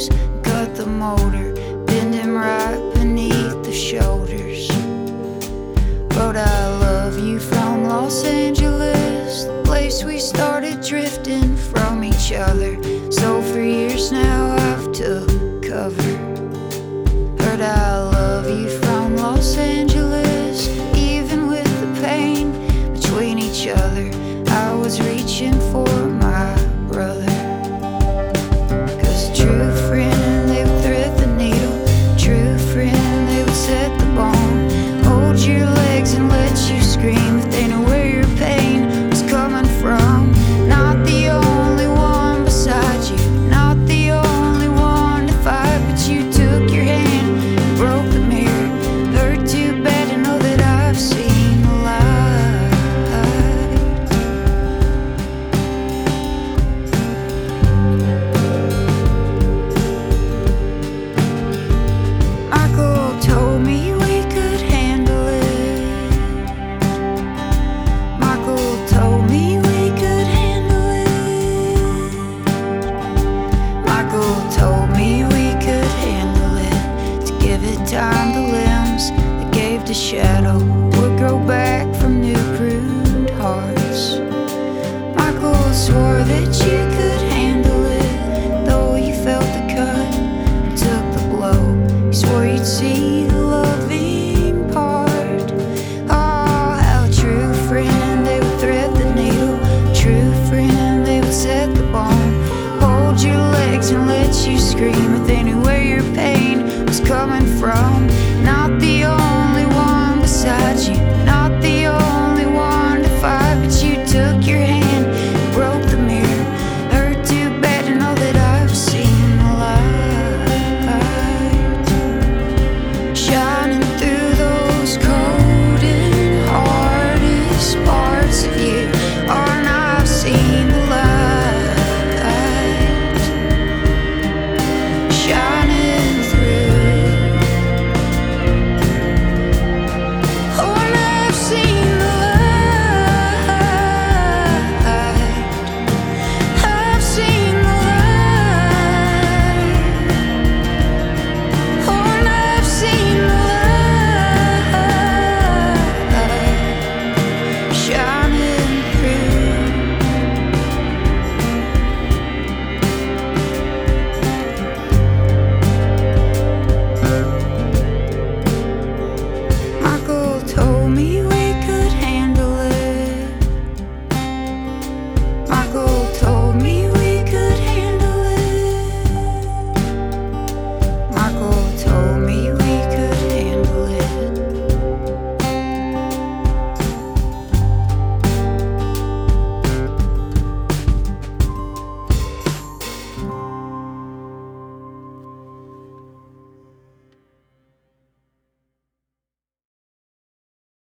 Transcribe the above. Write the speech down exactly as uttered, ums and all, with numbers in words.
loose, cut the motor, bend him right beneath the shoulders. Wrote I love you from Los Angeles, the place we started drifting from each other. So for years now I've took cover. Heard I love you from Los Angeles, even with the pain between each other. I was reaching for my brother. Cause a true friend, they would thread the needle. True friend, they would set the bone. Hold your legs and let you scream if they know where your pain was coming from. Not the only one beside you, not the only one to fight, but you took your hand, broke the mirror. Hurt too bad to know that I've seen the light. Michael told me we could handle it. Michael told me we could handle it. Michael told me we could handle it. To give it time, the limbs that gave to shadow would grow back from new pruned hearts. Michael swore that you could handle it, though you felt the cut and took the blow. He swore you'd see the loving part. Oh, how a true friend, they would thread the needle. True friend, they would set the bone. Hold your legs and let you scream if they knew